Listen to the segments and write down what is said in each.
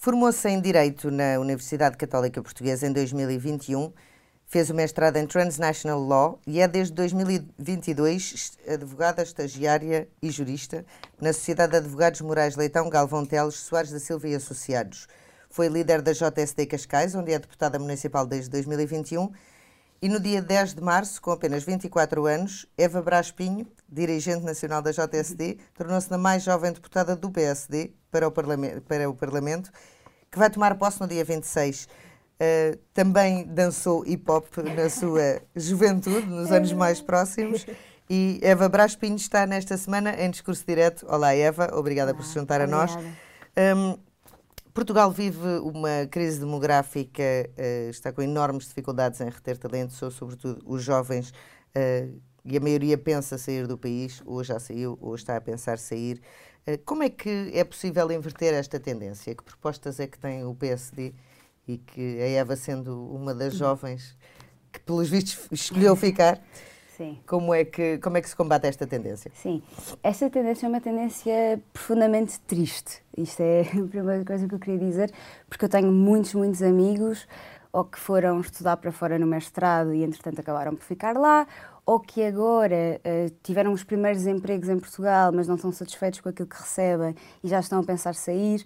Formou-se em Direito na Universidade Católica Portuguesa em 2021, fez o mestrado em Transnational Law e é desde 2022 advogada, estagiária e jurista na Sociedade de Advogados Morais Leitão Galvão Teles Soares da Silva e Associados. Foi líder da JSD Cascais, onde é deputada municipal desde 2021, e no dia 10 de março, com apenas 24 anos, Eva Brás Pinho, dirigente nacional da JSD, tornou-se a mais jovem deputada do PSD para o Parlamento, que vai tomar posse no dia 26. Também dançou hip-hop na sua juventude, nos anos mais próximos, e Eva Brás Pinho está nesta semana em discurso direto. Olá, Eva, obrigada por se juntar a nós. Portugal vive uma crise demográfica, está com enormes dificuldades em reter talento, sobretudo os jovens, e a maioria pensa sair do país, ou já saiu, ou está a pensar sair. Como é que é possível inverter esta tendência? Que propostas é que tem o PSD e que a Eva, sendo uma das jovens que, pelos vistos, escolheu ficar, Sim. Como é que se combate esta tendência? Sim, esta tendência é uma tendência profundamente triste. Isto é a primeira coisa que eu queria dizer, porque eu tenho muitos amigos ou que foram estudar para fora no mestrado e, entretanto, acabaram por ficar lá, ou que agora tiveram os primeiros empregos em Portugal, mas não estão satisfeitos com aquilo que recebem e já estão a pensar sair.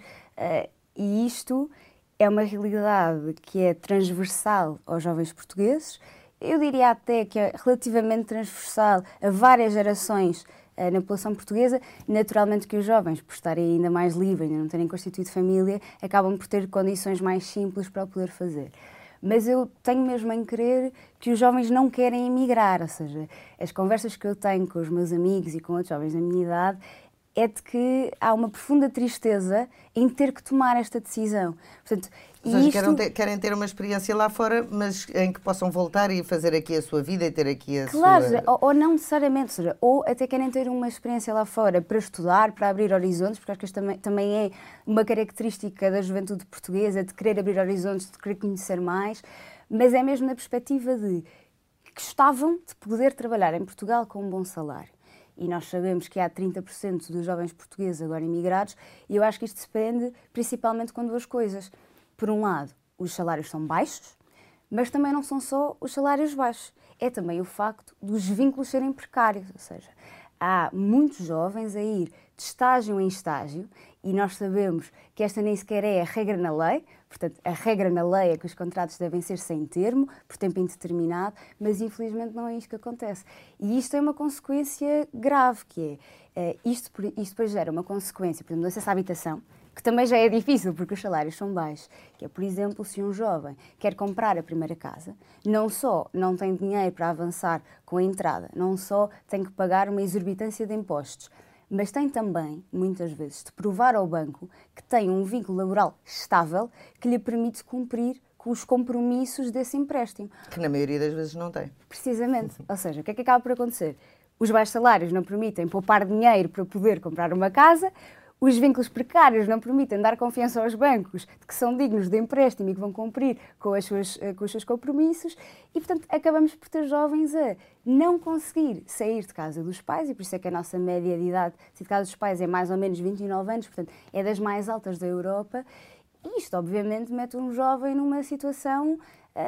E isto é uma realidade que é transversal aos jovens portugueses. Eu diria até que é relativamente transversal a várias gerações na população portuguesa. Naturalmente que os jovens, por estarem ainda mais livres, ainda não terem constituído família, acabam por ter condições mais simples para o poder fazer. Mas eu tenho mesmo em crer que os jovens não querem emigrar, ou seja, as conversas que eu tenho com os meus amigos e com outros jovens da minha idade é de que há uma profunda tristeza em ter que tomar esta decisão. Portanto, ou seja, querem ter uma experiência lá fora, mas em que possam voltar e fazer aqui a sua vida e ter aqui a claro, sua... ou não necessariamente, ou seja, ou até querem ter uma experiência lá fora para estudar, para abrir horizontes, porque acho que isto também é uma característica da juventude portuguesa, de querer abrir horizontes, de querer conhecer mais, mas é mesmo na perspectiva de que gostavam de poder trabalhar em Portugal com um bom salário. E nós sabemos que há 30% dos jovens portugueses agora imigrados, e eu acho que isto se prende principalmente com duas coisas. Por um lado, os salários são baixos, mas também não são só os salários baixos. É também o facto dos vínculos serem precários, ou seja, há muitos jovens a ir de estágio em estágio e nós sabemos que esta nem sequer é a regra na lei, portanto, a regra na lei é que os contratos devem ser sem termo, por tempo indeterminado, mas infelizmente não é isto que acontece. E isto é uma consequência grave, que é, isto depois gera uma consequência, por exemplo, no acesso à habitação, que também já é difícil porque os salários são baixos, que é, por exemplo, se um jovem quer comprar a primeira casa, não só não tem dinheiro para avançar com a entrada, não só tem que pagar uma exorbitância de impostos, mas tem também, muitas vezes, de provar ao banco que tem um vínculo laboral estável que lhe permite cumprir com os compromissos desse empréstimo. Que na maioria das vezes não tem. Precisamente. Ou seja, o que é que acaba por acontecer? Os baixos salários não permitem poupar dinheiro para poder comprar uma casa, os vínculos precários não permitem dar confiança aos bancos de que são dignos de empréstimo e que vão cumprir com os seus compromissos e, portanto, acabamos por ter jovens a não conseguir sair de casa dos pais, e por isso é que a nossa média de idade de sair de casa dos pais é mais ou menos 29 anos, portanto, é das mais altas da Europa. E isto, obviamente, mete um jovem numa situação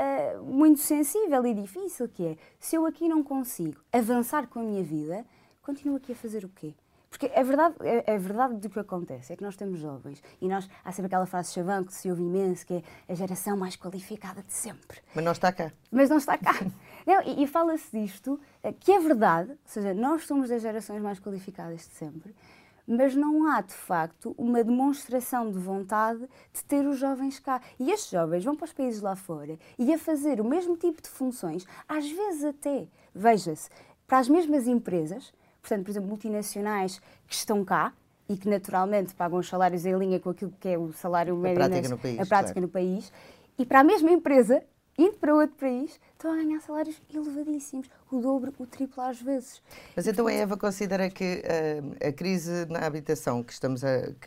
muito sensível e difícil, que é, se eu aqui não consigo avançar com a minha vida, continuo aqui a fazer o quê? Porque a verdade do que acontece é que nós temos jovens e há sempre aquela frase chavão que se ouve imenso, que é a geração mais qualificada de sempre. Mas não está cá. Mas não está cá. Não, e fala-se disto, que é verdade, ou seja, nós somos das gerações mais qualificadas de sempre, mas não há, de facto, uma demonstração de vontade de ter os jovens cá. E estes jovens vão para os países lá fora e a fazer o mesmo tipo de funções, às vezes até, veja-se, para as mesmas empresas. Portanto, por exemplo, multinacionais que estão cá e que naturalmente pagam os salários em linha com aquilo que é o salário médio, a prática no país, e para a mesma empresa, indo para outro país, estão a ganhar salários elevadíssimos, o dobro, o triplo às vezes. Mas então a Eva considera que a crise na habitação que estamos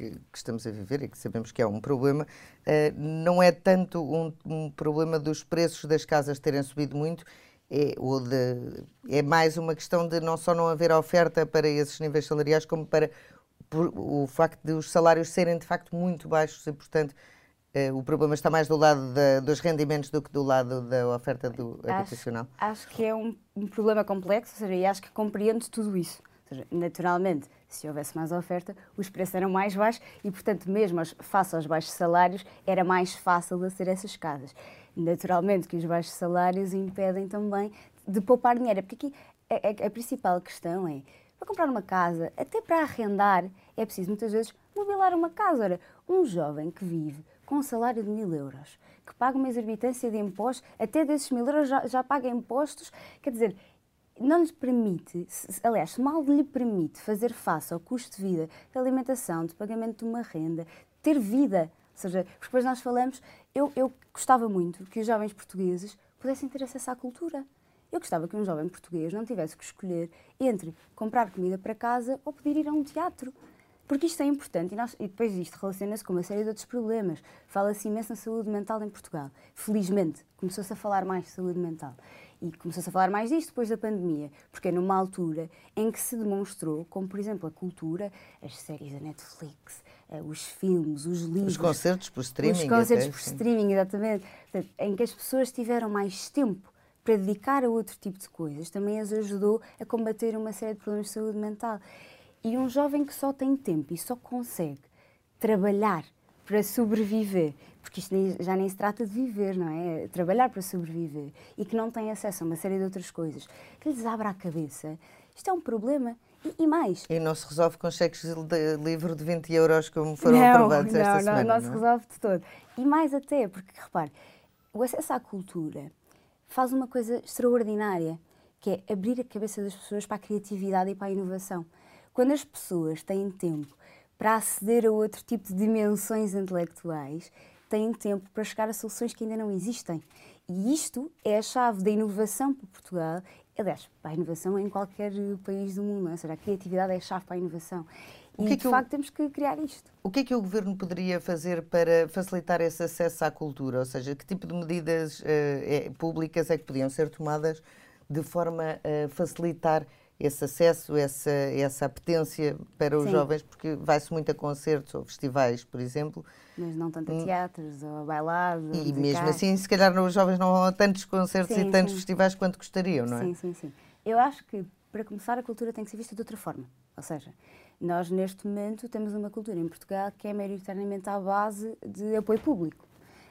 a viver e que sabemos que é um problema, não é tanto um problema dos preços das casas terem subido muito, é mais uma questão de não só não haver oferta para esses níveis salariais, como para o facto de os salários serem de facto muito baixos e, portanto, O problema está mais do lado dos rendimentos do que do lado da oferta habitacional? Acho que é um problema complexo, ou seja, e acho que compreendo tudo isso. Ou seja, naturalmente, se houvesse mais oferta, os preços eram mais baixos e, portanto, mesmo face aos baixos salários, era mais fácil de aceder a essas casas. Naturalmente que os baixos salários impedem também de poupar dinheiro, porque aqui a principal questão é, para comprar uma casa, até para arrendar, é preciso muitas vezes mobilar uma casa. Ora, um jovem que vive com um salário de 1.000 euros, que paga uma exorbitância de impostos, até desses 1.000 euros já paga impostos, quer dizer, não lhe permite, aliás, mal lhe permite fazer face ao custo de vida, de alimentação, de pagamento de uma renda, ter vida. Ou seja, porque depois nós falamos, eu gostava muito que os jovens portugueses pudessem ter acesso à cultura. Eu gostava que um jovem português não tivesse que escolher entre comprar comida para casa ou poder ir a um teatro. Porque isto é importante e depois isto relaciona-se com uma série de outros problemas. Fala-se imenso na saúde mental em Portugal. Felizmente, começou-se a falar mais de saúde mental. E começou-se a falar mais disto depois da pandemia, porque é numa altura em que se demonstrou, como por exemplo a cultura, as séries da Netflix, os filmes, os livros... Os concertos por streaming. Os concertos por streaming, exatamente. Portanto, em que as pessoas tiveram mais tempo para dedicar a outro tipo de coisas, também as ajudou a combater uma série de problemas de saúde mental. E um jovem que só tem tempo e só consegue trabalhar para sobreviver, porque isto já nem se trata de viver, não é? Trabalhar para sobreviver e que não tem acesso a uma série de outras coisas, que lhes abre a cabeça, isto é um problema. E mais. E não se resolve com cheques de livro de 20 euros como foram aprovados esta semana? Não se resolve de todo. E mais até, porque, repare, o acesso à cultura faz uma coisa extraordinária, que é abrir a cabeça das pessoas para a criatividade e para a inovação. Quando as pessoas têm tempo para aceder a outro tipo de dimensões intelectuais, têm tempo para chegar a soluções que ainda não existem. E isto é a chave da inovação para Portugal, aliás, para a inovação em qualquer país do mundo, ou seja, a criatividade é a chave para a inovação. E, de facto, temos que criar isto. O que é que o Governo poderia fazer para facilitar esse acesso à cultura? Ou seja, que tipo de medidas públicas é que podiam ser tomadas de forma a facilitar esse acesso, essa apetência para os jovens, porque vai-se muito a concertos ou festivais, por exemplo. Mas não tanto a teatros ou a bailados. E mesmo assim, se calhar os jovens não vão a tantos concertos e tantos festivais quanto gostariam, não é? Sim. Eu acho que, para começar, a cultura tem que ser vista de outra forma. Ou seja, nós neste momento temos uma cultura em Portugal que é maioritariamente à base de apoio público.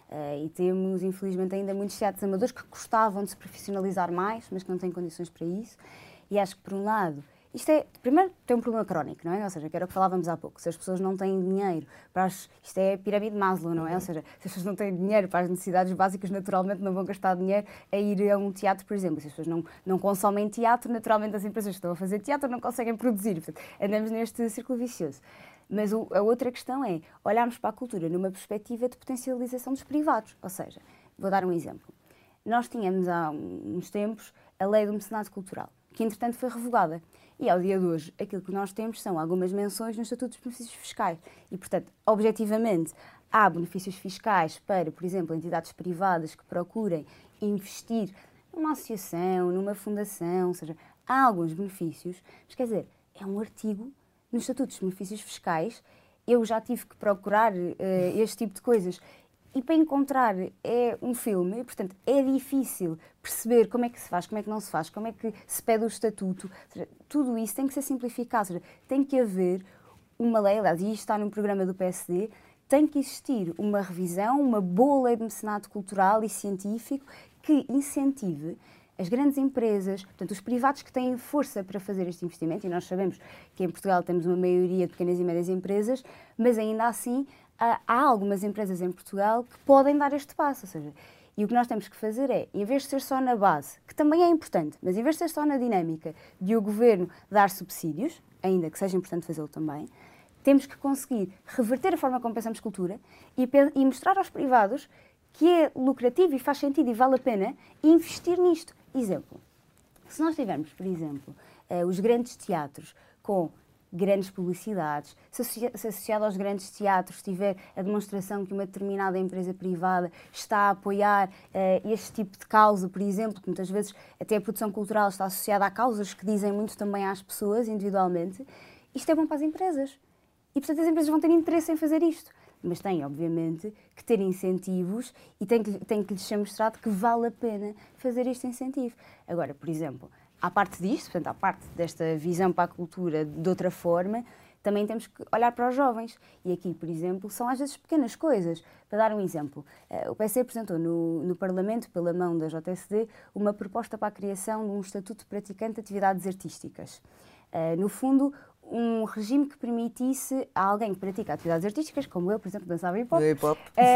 E temos, infelizmente, ainda muitos teatros amadores que gostavam de se profissionalizar mais, mas que não têm condições para isso. E acho que, por um lado, primeiro tem um problema crónico, não é? Ou seja, que era o que falávamos há pouco, se as pessoas não têm dinheiro isto é a pirâmide de Maslow, não é? Ou seja, se as pessoas não têm dinheiro para as necessidades básicas, naturalmente não vão gastar dinheiro a ir a um teatro, por exemplo. Se as pessoas não consomem teatro, naturalmente as empresas que estão a fazer teatro não conseguem produzir. Portanto, andamos neste círculo vicioso. Mas a outra questão é olharmos para a cultura numa perspectiva de potencialização dos privados. Ou seja, vou dar um exemplo. Nós tínhamos há uns tempos a lei do mecenato cultural, que entretanto foi revogada. E ao dia de hoje, aquilo que nós temos são algumas menções no Estatuto dos Benefícios Fiscais. E, portanto, objetivamente, há benefícios fiscais para, por exemplo, entidades privadas que procurem investir numa associação, numa fundação, ou seja, há alguns benefícios, mas quer dizer, é um artigo no Estatuto dos Benefícios Fiscais. Eu já tive que procurar este tipo de coisas. E para encontrar é um filme, e, portanto, é difícil perceber como é que se faz, como é que não se faz, como é que se pede o estatuto. Ou seja, tudo isso tem que ser simplificado. Ou seja, tem que haver uma lei, aliás, e isto está num programa do PSD, tem que existir uma revisão, uma boa lei de mecenato cultural e científico que incentive as grandes empresas, portanto, os privados que têm força para fazer este investimento, e nós sabemos que em Portugal temos uma maioria de pequenas e médias empresas, mas ainda assim há algumas empresas em Portugal que podem dar este passo, ou seja, e o que nós temos que fazer é, em vez de ser só na base, que também é importante, mas em vez de ser só na dinâmica de o Governo dar subsídios, ainda que seja importante fazê-lo também, temos que conseguir reverter a forma como pensamos cultura e mostrar aos privados que é lucrativo e faz sentido e vale a pena investir nisto. Exemplo, se nós tivermos, por exemplo, os grandes teatros com grandes publicidades, se associado aos grandes teatros tiver a demonstração que uma determinada empresa privada está a apoiar este tipo de causa, por exemplo, que muitas vezes até a produção cultural está associada a causas que dizem muito também às pessoas individualmente, isto é bom para as empresas. E, portanto, as empresas vão ter interesse em fazer isto. mas têm, obviamente, que ter incentivos e tem que lhes ser mostrado que vale a pena fazer este incentivo. Agora, por exemplo, à parte disto, portanto, à parte desta visão para a cultura de outra forma, também temos que olhar para os jovens. E aqui, por exemplo, são às vezes pequenas coisas. Para dar um exemplo, o PC apresentou no Parlamento, pela mão da JSD, uma proposta para a criação de um estatuto de praticante de atividades artísticas. No fundo, um regime que permitisse a alguém que pratica atividades artísticas, como eu, por exemplo, dançava hip-hop,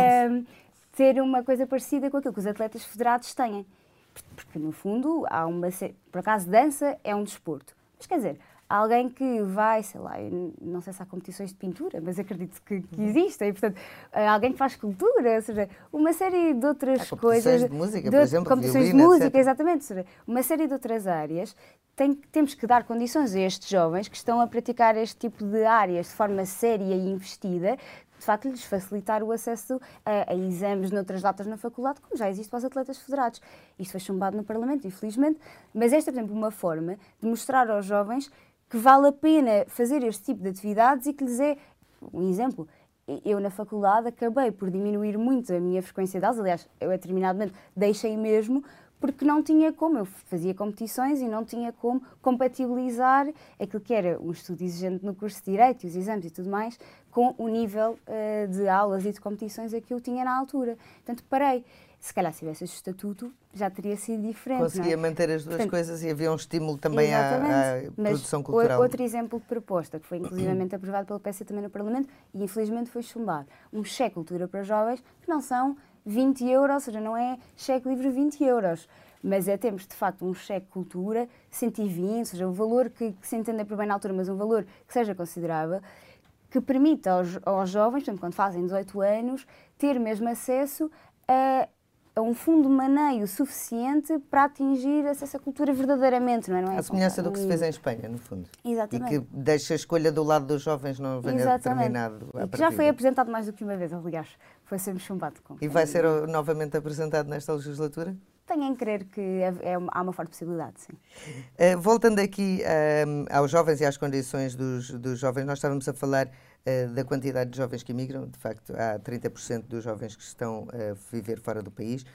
ter uma coisa parecida com aquilo que os atletas federados têm. Porque, no fundo, por acaso, dança é um desporto. Mas, quer dizer, alguém que vai, sei lá, não sei se há competições de pintura, mas acredito que existem, portanto, alguém que faz escultura, ou seja, uma série de outras coisas. Competições de música, por exemplo, competições de música, etc. Exatamente, ou seja, uma série de outras áreas. Temos que dar condições a estes jovens que estão a praticar este tipo de áreas de forma séria e investida, de facto, lhes facilitar o acesso a exames noutras datas na faculdade, como já existe para os atletas federados. Isto foi chumbado no Parlamento, infelizmente, mas esta é, por exemplo, uma forma de mostrar aos jovens que vale a pena fazer este tipo de atividades e que lhes é um exemplo. Eu, na faculdade, acabei por diminuir muito a minha frequência de aulas. Aliás, eu, a determinado momento, deixei mesmo, porque não tinha como. Eu fazia competições e não tinha como compatibilizar aquilo que era um estudo exigente no curso de Direito, os exames e tudo mais, com o nível de aulas e de competições a que eu tinha na altura. Portanto, parei. Se calhar, se tivesse este estatuto, já teria sido diferente. Conseguia manter as duas coisas e havia um estímulo também à produção cultural. Outro exemplo de proposta, que foi inclusivamente aprovado pelo PS também no Parlamento e infelizmente foi chumbado. Um cheque cultura para jovens, que não são 20 euros, ou seja, não é cheque livre 20 euros, mas é termos de facto um cheque cultura 120, ou seja, o valor que se entenda por bem na altura, mas um valor que seja considerável, que permita aos jovens, portanto, quando fazem 18 anos, ter mesmo acesso a um fundo de maneio suficiente para atingir essa cultura verdadeiramente, não é? A semelhança do que se fez em Espanha, no fundo. Exatamente. E que deixa a escolha do lado dos jovens não venha determinado. E que já foi apresentado mais do que uma vez, aliás. Foi sempre chumbado. E vai ser novamente apresentado nesta legislatura? Tenho em crer que há uma forte possibilidade, sim. Voltando aqui aos jovens e às condições dos jovens, nós estávamos a falar da quantidade de jovens que emigram. De facto, há 30% dos jovens que estão a viver fora do país.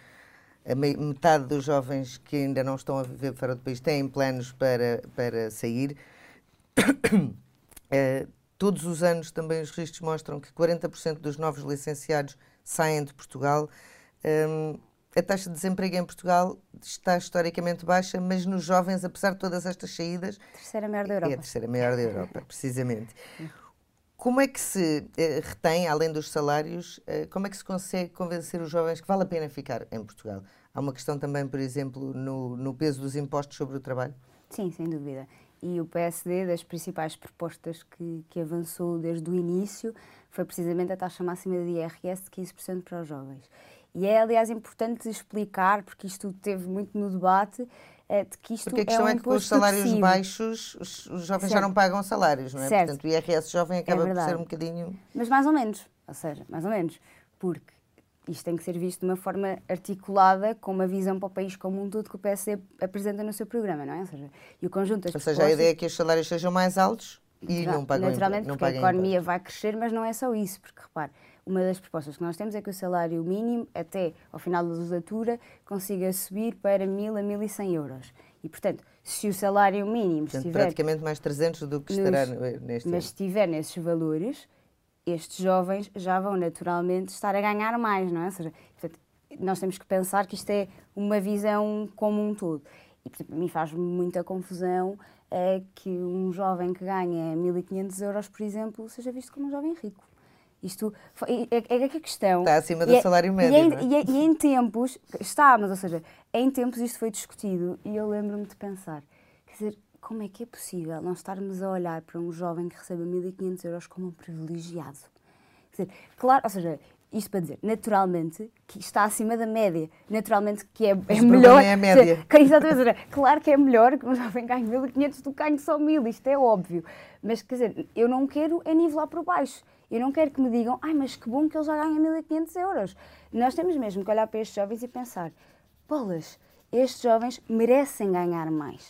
Metade dos jovens que ainda não estão a viver fora do país têm planos para sair. Todos os anos também os registros mostram que 40% dos novos licenciados saem de Portugal. A taxa de desemprego em Portugal está historicamente baixa, mas nos jovens, apesar de todas estas saídas... Terceira maior da Europa. É a terceira maior da Europa, precisamente. Como é que se retém, além dos salários, como é que se consegue convencer os jovens que vale a pena ficar em Portugal? Há uma questão também, por exemplo, no peso dos impostos sobre o trabalho? Sim, sem dúvida. E o PSD, das principais propostas que avançou desde o início, foi precisamente a taxa máxima de IRS de 15% para os jovens. E é, aliás, importante explicar, porque isto teve muito no debate, de que isto porque a questão é que com os salários degressivo. Baixos, os jovens já não pagam salários, não é? Certo. Portanto, o IRS jovem acaba por ser um bocadinho... Mas mais ou menos, porque isto tem que ser visto de uma forma articulada, com uma visão para o país como um todo que o PSD apresenta no seu programa, não é? Ou seja, e o conjunto das propostas... a ideia é que os salários sejam mais altos e não pagam naturalmente, não porque a economia impostos. vai crescer, mas não é só isso, porque repare, uma das propostas que nós temos é que o salário mínimo, até ao final da legislatura, consiga subir para 1.000 a 1.100 euros. E, portanto, se o salário mínimo estiver... praticamente mais 300 do que estará neste ano. Mas se estiver nesses valores, estes jovens já vão naturalmente estar a ganhar mais, não é? Ou seja, portanto, nós temos que pensar que isto é uma visão como um todo. E, portanto, a mim faz-me muita confusão que um jovem que ganha 1.500 euros, por exemplo, seja visto como um jovem rico. Isto é a questão... Está acima do salário médio, não é? E em tempos... Está, mas, ou seja, em tempos isto foi discutido e eu lembro-me de pensar, quer dizer, como é que é possível nós estarmos a olhar para um jovem que recebe 1.500 euros como um privilegiado? Quer dizer, claro, ou seja, isto para dizer, naturalmente, que está acima da média, naturalmente que é melhor... é a média. Exatamente, claro que é melhor que um jovem ganhe 1.500 do que ganhe só 1.000, isto é óbvio. Mas, quer dizer, eu não quero é nivelar por baixo. Eu não quero que me digam, mas que bom que ele já ganha 1.500 euros. Nós temos mesmo que olhar para estes jovens e pensar, bolas, estes jovens merecem ganhar mais.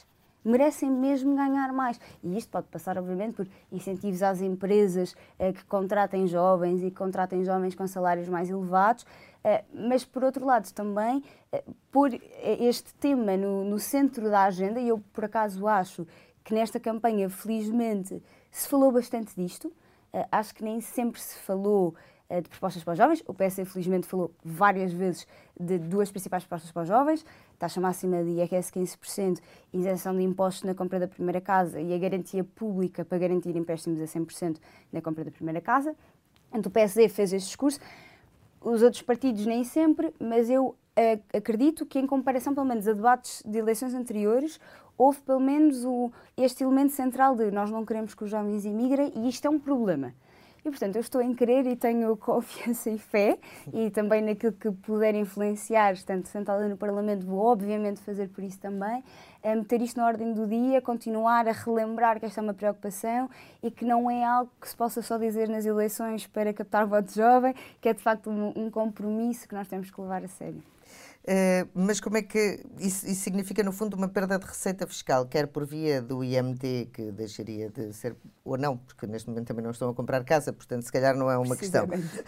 merecem mesmo ganhar mais. E isto pode passar, obviamente, por incentivos às empresas que contratem jovens e que contratem jovens com salários mais elevados, mas, por outro lado, também pôr este tema no centro da agenda, e eu, por acaso, acho que nesta campanha, felizmente, se falou bastante disto. Acho que nem sempre se falou de propostas para os jovens. O PS, felizmente, falou várias vezes de duas principais propostas para os jovens: taxa máxima de IRS 15%, isenção de impostos na compra da primeira casa e a garantia pública para garantir empréstimos a 100% na compra da primeira casa. Então, o PSD fez este discurso. Os outros partidos nem sempre, mas eu acredito que, em comparação, pelo menos, a debates de eleições anteriores, houve pelo menos este elemento central de nós não queremos que os jovens emigrem e isto é um problema. E, portanto, eu estou em querer e tenho confiança e fé, e também naquilo que puder influenciar, estando sentada no Parlamento, vou obviamente fazer por isso também, meter isto na ordem do dia, continuar a relembrar que esta é uma preocupação e que não é algo que se possa só dizer nas eleições para captar voto jovem, que é de facto um compromisso que nós temos que levar a sério. Mas como é que isso significa, no fundo, uma perda de receita fiscal, quer por via do IMT, que deixaria de ser, ou não, porque neste momento também não estão a comprar casa, portanto, se calhar não é uma questão.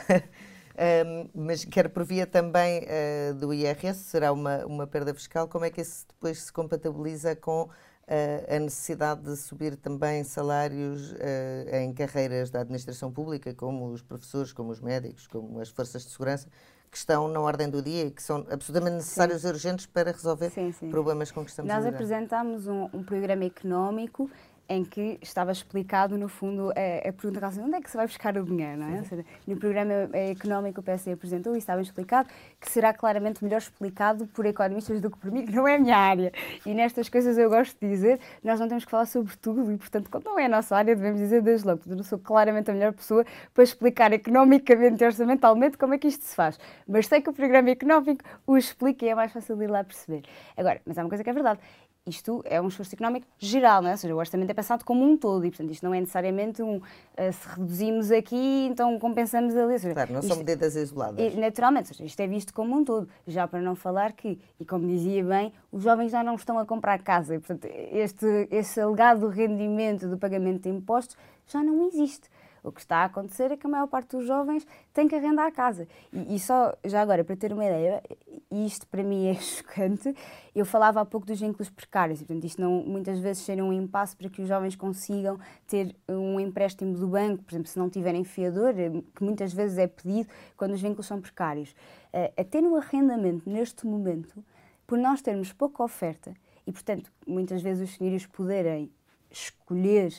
Mas quer por via também do IRS, será uma perda fiscal. Como é que isso depois se compatibiliza com a necessidade de subir também salários em carreiras da administração pública, como os professores, como os médicos, como as forças de segurança, que estão na ordem do dia e que são absolutamente necessários e urgentes para resolver problemas com que estamos a lidar? Nós apresentámos um programa económico em que estava explicado, no fundo, a pergunta assim, onde é que se vai buscar o dinheiro, não é? Ou seja, no programa económico que o PSD apresentou, e estava explicado, que será claramente melhor explicado por economistas do que por mim, que não é a minha área. E nestas coisas eu gosto de dizer, nós não temos que falar sobre tudo e, portanto, quando não é a nossa área, devemos dizer desde logo. Eu não sou claramente a melhor pessoa para explicar economicamente e orçamentalmente como é que isto se faz. Mas sei que o programa económico o explica e é mais fácil de ir lá perceber. Agora, mas há uma coisa que é verdade. Isto é um esforço económico geral, não é? Ou seja, o orçamento é pensado como um todo e, portanto, isto não é necessariamente se reduzimos aqui, então compensamos ali. Seja, claro, não são medidas isoladas. Naturalmente, ou seja, isto é visto como um todo. Já para não falar que, e como dizia bem, os jovens já não estão a comprar casa e, portanto, esse alegado rendimento do pagamento de impostos já não existe. O que está a acontecer é que a maior parte dos jovens tem que arrendar casa. E só, já agora, para ter uma ideia, e isto para mim é chocante, eu falava há pouco dos vínculos precários, e, portanto, isto não, muitas vezes ser um impasse para que os jovens consigam ter um empréstimo do banco, por exemplo, se não tiverem fiador, que muitas vezes é pedido quando os vínculos são precários. Até no arrendamento, neste momento, por nós termos pouca oferta, e, portanto, muitas vezes os senhorios poderem escolher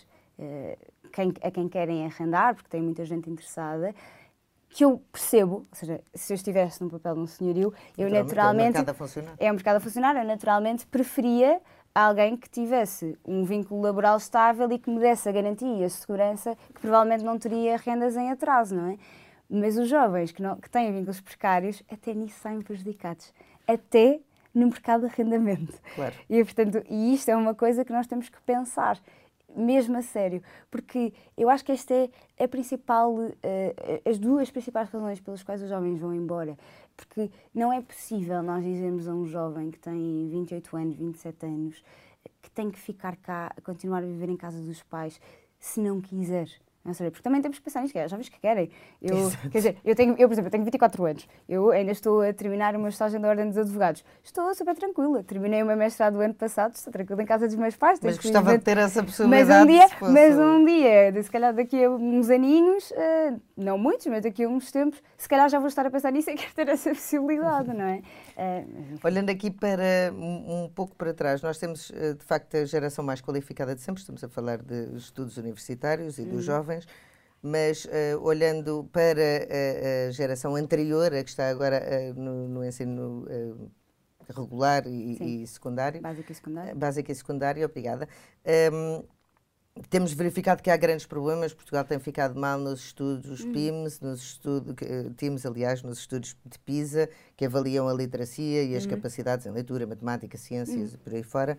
a quem querem arrendar, porque tem muita gente interessada, que eu percebo, ou seja, se eu estivesse no papel de um senhorio, eu naturalmente... É um mercado a funcionar. É um mercado a funcionar, eu naturalmente preferia alguém que tivesse um vínculo laboral estável e que me desse a garantia e a segurança que provavelmente não teria rendas em atraso, não é? Mas os jovens que têm vínculos precários, até nisso saem prejudicados. Até no mercado de arrendamento. Claro. E, portanto, isto é uma coisa que nós temos que pensar, mesmo a sério, porque eu acho que esta é a principal, as duas principais razões pelas quais os jovens vão embora. Porque não é possível nós dizermos a um jovem que tem 28 anos, 27 anos, que tem que ficar cá, continuar a viver em casa dos pais, se não quiser. Não sei, porque também temos que pensar nisto, que é jovens que querem. Quer dizer, por exemplo, eu tenho 24 anos, eu ainda estou a terminar o meu estágio da Ordem dos Advogados. Estou super tranquila, terminei o meu mestrado o ano passado, estou tranquila em casa dos meus pais. Mas gostava de ter essa possibilidade. Mas um dia, se calhar daqui a uns aninhos, não muitos, mas daqui a uns tempos, se calhar já vou estar a pensar nisso e quero ter essa possibilidade, não é? Olhando aqui para um pouco para trás, nós temos de facto a geração mais qualificada de sempre, estamos a falar de estudos universitários e dos jovens, mas olhando para a geração anterior, a que está agora no ensino regular e secundário. Básico e secundário. Obrigada. Temos verificado que há grandes problemas. Portugal tem ficado mal nos estudos PIMS, nos estudos de PISA, que avaliam a literacia e as capacidades em leitura, matemática, ciências e por aí fora.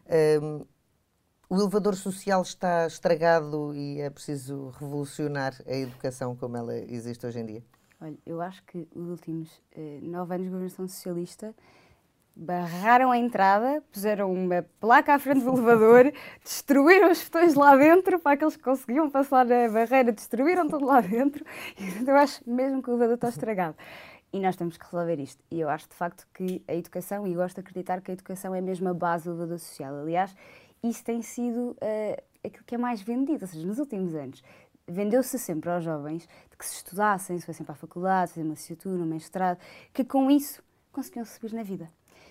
O elevador social está estragado e é preciso revolucionar a educação como ela existe hoje em dia? Olha, eu acho que os últimos 9 anos de governação socialista barraram a entrada, puseram uma placa à frente do elevador, destruíram os botões lá dentro para aqueles que conseguiam passar a barreira, destruíram tudo lá dentro. E eu acho mesmo que o elevador está estragado. E nós temos que resolver isto. E eu acho de facto que a educação, e gosto de acreditar que a educação é mesmo a base do elevador social. Aliás, isso tem sido aquilo que é mais vendido, ou seja, nos últimos anos. Vendeu-se sempre aos jovens de que se estudassem, se fossem para a faculdade, fazer uma licenciatura, um mestrado, que com isso conseguiam subir na vida.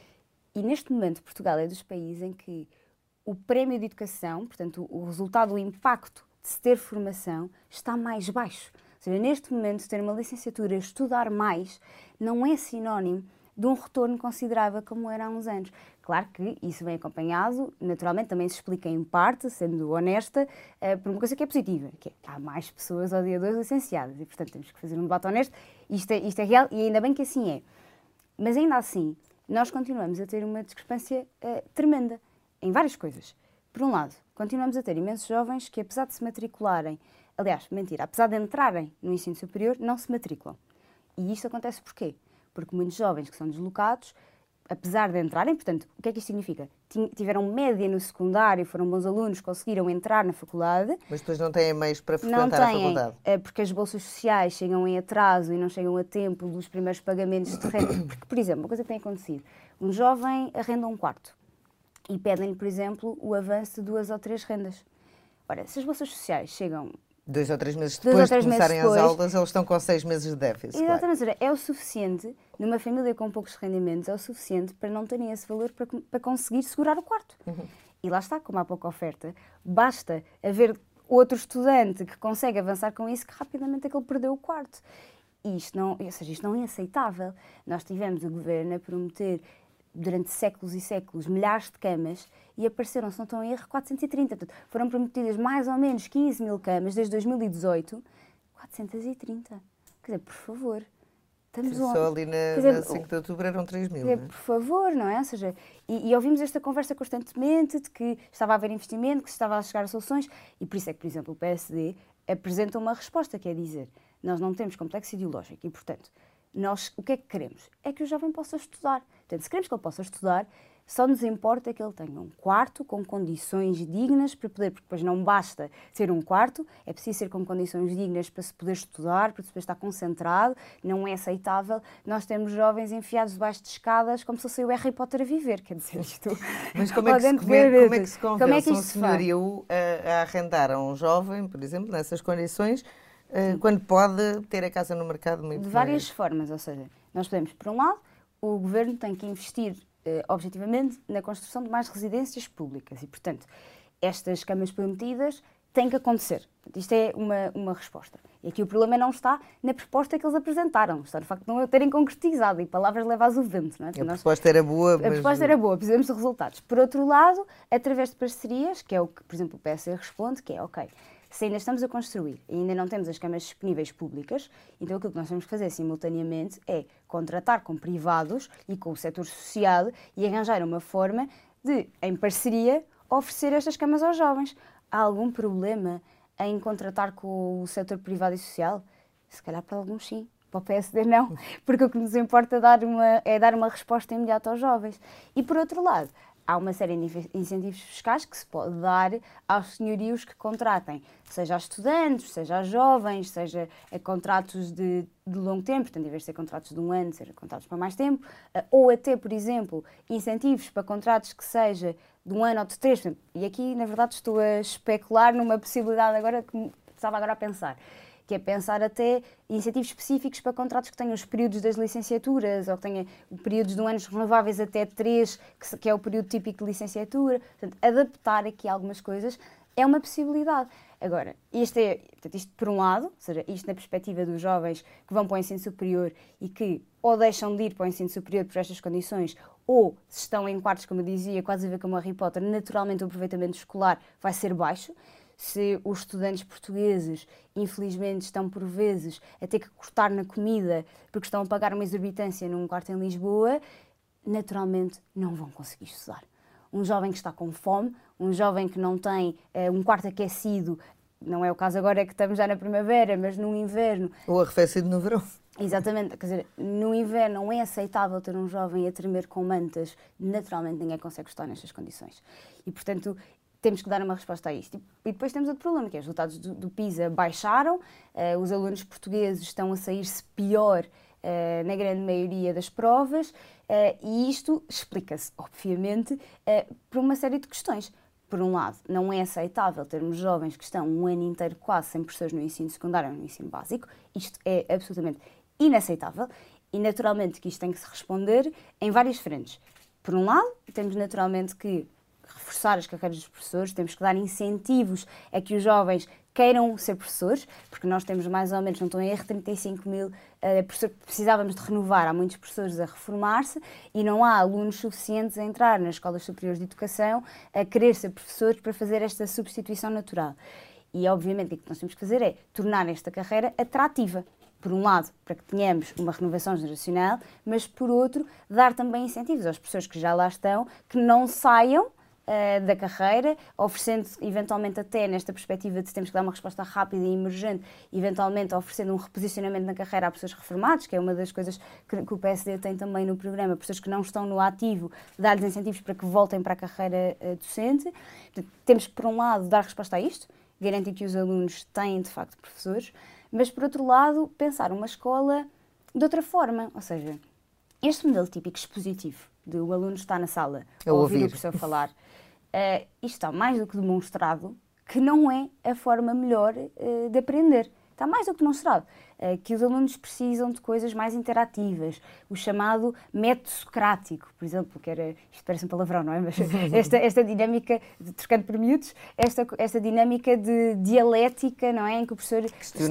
E neste momento, Portugal é dos países em que o prémio de educação, portanto, o resultado, o impacto de se ter formação, está mais baixo. Ou seja, neste momento, ter uma licenciatura, estudar mais, não é sinónimo de um retorno considerável como era há uns anos. Claro que isso vem acompanhado, naturalmente também se explica em parte, sendo honesta, por uma coisa que é positiva, que é, há mais pessoas ao dia 2 licenciadas e, portanto, temos que fazer um debate honesto. Isto é real e ainda bem que assim é. Mas ainda assim, nós continuamos a ter uma discrepância tremenda em várias coisas. Por um lado, continuamos a ter imensos jovens que, apesar de se matricularem, aliás, mentira, apesar de entrarem no ensino superior, não se matriculam. E isto acontece porquê? Porque muitos jovens que são deslocados, apesar de entrarem, portanto, o que é que isto significa? Tiveram média no secundário, foram bons alunos, conseguiram entrar na faculdade. Mas depois não têm meios para frequentar a faculdade. Porque as bolsas sociais chegam em atraso e não chegam a tempo dos primeiros pagamentos de renda. Porque, por exemplo, uma coisa que tem acontecido, um jovem arrenda um quarto e pedem-lhe, por exemplo, o avanço de 2 ou 3 rendas. Ora, se as bolsas sociais chegam 2 ou 3 meses depois de começarem as aulas, eles estão com 6 meses de déficit. Exatamente, claro. É o suficiente, numa família com poucos rendimentos, é o suficiente para não terem esse valor para conseguir segurar o quarto. Uhum. E lá está, como há pouca oferta, basta haver outro estudante que consegue avançar com isso, que rapidamente é que ele perdeu o quarto. E isto não é aceitável. Nós tivemos o governo a prometer durante séculos e séculos milhares de camas e apareceram, se não estou em erro, 430. Portanto, foram prometidas mais ou menos 15 mil camas desde 2018, 430. Quer dizer, por favor, estamos onde? Só ali na 5 de outubro eram 3 mil, não é? Por favor, não é? Ou seja, e ouvimos esta conversa constantemente de que estava a haver investimento, que se estava a chegar a soluções, e por isso é que, por exemplo, o PSD apresenta uma resposta, que é dizer, nós não temos complexo ideológico e, portanto, nós o que é que queremos? É que o jovem possa estudar. Portanto, se queremos que ele possa estudar, só nos importa que ele tenha um quarto com condições dignas para poder, porque depois não basta ter um quarto, é preciso ser com condições dignas para se poder estudar, para se poder estar concentrado. Não é aceitável nós termos jovens enfiados debaixo de escadas como se fosse o Harry Potter a viver, quer dizer, isto... Mas como é que se convence um senhorio a arrendar a um jovem, por exemplo, nessas condições, quando pode ter a casa no mercado muito de várias formas, ou seja, nós podemos, por um lado, o governo tem que investir objetivamente na construção de mais residências públicas e, portanto, estas camas prometidas têm que acontecer. Isto é uma resposta. E aqui o problema não está na proposta que eles apresentaram, está no facto de não a terem concretizado e palavras levadas ao vento. Não é? A proposta era boa, mas... A proposta era boa, precisamos de resultados. Por outro lado, através de parcerias, que é o que, por exemplo, o PSD responde, que é, ok, se ainda estamos a construir e ainda não temos as camas disponíveis públicas, então aquilo que nós temos que fazer simultaneamente é contratar com privados e com o setor social e arranjar uma forma de, em parceria, oferecer estas camas aos jovens. Há algum problema em contratar com o setor privado e social? Se calhar para alguns sim, para o PSD não, porque o que nos importa é dar uma resposta imediata aos jovens. E por outro lado, há uma série de incentivos fiscais que se pode dar aos senhorios que contratem, seja a estudantes, seja a jovens, seja a contratos de longo tempo, portanto, em vez de ser contratos de um ano, ser contratos para mais tempo, ou até, por exemplo, incentivos para contratos que seja de um ano ou de 3. Portanto, e aqui, na verdade, estou a especular numa possibilidade agora que estava agora a pensar, que é pensar até incentivos específicos para contratos que tenham os períodos das licenciaturas ou que tenham períodos de anos renováveis até 3, que é o período típico de licenciatura. Portanto, adaptar aqui algumas coisas é uma possibilidade. Agora, isto por um lado, ou seja, isto na perspectiva dos jovens que vão para o ensino superior e que ou deixam de ir para o ensino superior por estas condições, ou se estão em quartos, como eu dizia, quase a ver como Harry Potter, naturalmente o aproveitamento escolar vai ser baixo. Se os estudantes portugueses, infelizmente, estão por vezes a ter que cortar na comida porque estão a pagar uma exorbitância num quarto em Lisboa, naturalmente não vão conseguir estudar. Um jovem que está com fome, um jovem que não tem um quarto aquecido, não é o caso agora, é que estamos já na primavera, mas no inverno... Ou arrefecido no verão. Exatamente, quer dizer, no inverno não é aceitável ter um jovem a tremer com mantas, naturalmente ninguém consegue estar nestas condições. E, portanto, temos que dar uma resposta a isto. E depois temos outro problema, que é os resultados do PISA baixaram, os alunos portugueses estão a sair-se pior na grande maioria das provas, e isto explica-se, obviamente, por uma série de questões. Por um lado, não é aceitável termos jovens que estão um ano inteiro quase sem professores no ensino secundário ou no ensino básico. Isto é absolutamente inaceitável e, naturalmente, que isto tem que se responder em várias frentes. Por um lado, temos naturalmente que reforçar as carreiras dos professores, temos que dar incentivos a que os jovens queiram ser professores, porque nós temos mais ou menos, não estou em erro, 35 mil professores que precisávamos de renovar, há muitos professores a reformar-se e não há alunos suficientes a entrar nas escolas superiores de educação a querer ser professores para fazer esta substituição natural. E, obviamente, o que nós temos que fazer é tornar esta carreira atrativa. Por um lado, para que tenhamos uma renovação geracional, mas, por outro, dar também incentivos às pessoas que já lá estão, que não saiam da carreira, oferecendo eventualmente até nesta perspectiva de temos que dar uma resposta rápida e emergente, eventualmente oferecendo um reposicionamento na carreira a pessoas reformadas, que é uma das coisas que o PSD tem também no programa, pessoas que não estão no ativo, dar-lhes incentivos para que voltem para a carreira docente. Portanto, temos que, por um lado, dar resposta a isto, garantir que os alunos têm, de facto, professores, mas, por outro lado, pensar uma escola de outra forma, ou seja, este modelo típico expositivo, de o aluno estar na sala a ouvir o professor falar, isto está mais do que demonstrado que não é a forma melhor de aprender. Está mais do que demonstrado que os alunos precisam de coisas mais interativas, o chamado método socrático, por exemplo, que era, isto parece um palavrão, não é? Mas esta dinâmica, trocando por miúdos, esta dinâmica de dialética, não é? Em que o professor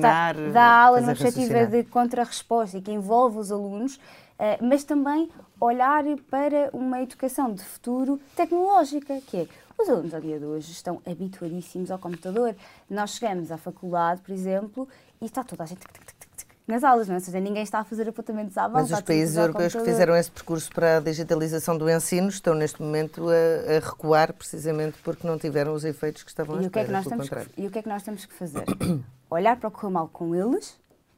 dá a aula numa perspectiva de contra-resposta e que envolve os alunos, mas também olhar para uma educação de futuro tecnológica, que é, os alunos ao dia de hoje estão habituadíssimos ao computador. Nós chegamos à faculdade, por exemplo, e está toda a gente nas aulas, não é? Ou seja, ninguém está a fazer apontamentos à mão. Mas os países europeus que fizeram esse percurso para a digitalização do ensino estão neste momento a recuar precisamente porque não tiveram os efeitos que estavam à espera, pelo contrário. E o que é que nós temos que fazer? Olhar para o que correu mal com eles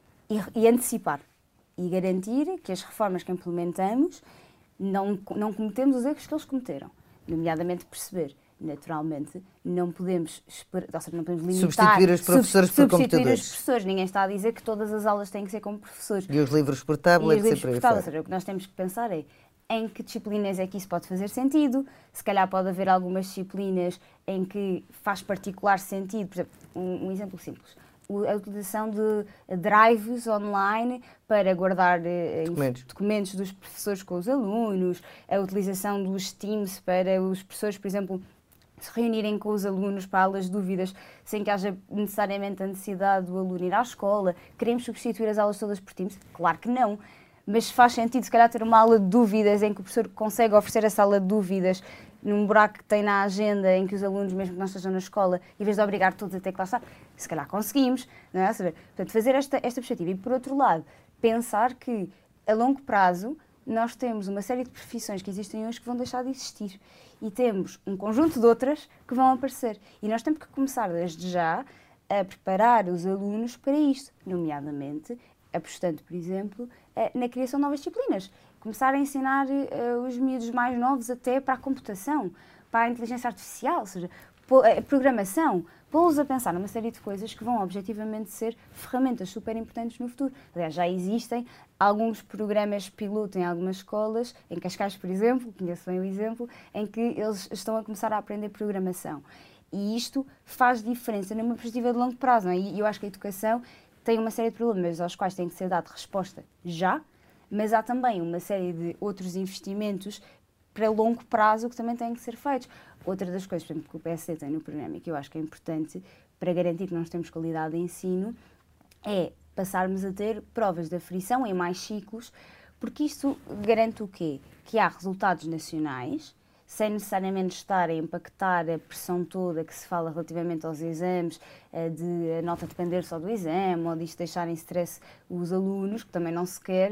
e antecipar. E garantir que as reformas que implementamos não cometemos os erros que eles cometeram. Nomeadamente perceber, naturalmente, não podemos limitar... Substituir os professores por computadores. Os professores. Ninguém está a dizer que todas as aulas têm que ser como professores. E os livros por tablets e por aí fora. Ou seja, o que nós temos que pensar é em que disciplinas é que isso pode fazer sentido. Se calhar pode haver algumas disciplinas em que faz particular sentido. Por exemplo, um exemplo simples. A utilização de drives online para guardar documentos dos professores com os alunos, a utilização dos Teams para os professores, por exemplo, se reunirem com os alunos para aulas de dúvidas sem que haja necessariamente a necessidade do aluno ir à escola. Queremos substituir as aulas todas por Teams? Claro que não. Mas faz sentido, se calhar, ter uma aula de dúvidas em que o professor consegue oferecer essa aula de dúvidas num buraco que tem na agenda, em que os alunos, mesmo que não estejam na escola, em vez de obrigar todos a ter que lá estar, se calhar conseguimos, não é? Portanto, fazer esta perspectiva. E, por outro lado, pensar que, a longo prazo, nós temos uma série de profissões que existem hoje que vão deixar de existir. E temos um conjunto de outras que vão aparecer. E nós temos que começar, desde já, a preparar os alunos para isto, nomeadamente apostando, por exemplo, na criação de novas disciplinas. Começar a ensinar os miúdos mais novos até para a computação, para a inteligência artificial, ou seja, a programação, pô-los a pensar numa série de coisas que vão objetivamente ser ferramentas super importantes no futuro. Aliás, já existem alguns programas piloto em algumas escolas, em Cascais, por exemplo, conheço bem o exemplo, em que eles estão a começar a aprender programação. E isto faz diferença numa perspectiva de longo prazo, não é? E eu acho que a educação tem uma série de problemas aos quais tem que ser dada resposta já, mas há também uma série de outros investimentos para longo prazo que também têm que ser feitos. Outra das coisas, por exemplo, que o PSD tem no programa e que eu acho que é importante para garantir que nós temos qualidade de ensino é passarmos a ter provas de aferição em mais ciclos, porque isto garante o quê? Que há resultados nacionais, sem necessariamente estar a impactar a pressão toda que se fala relativamente aos exames, de a nota depender só do exame, ou disto deixar em stress os alunos, que também não se quer,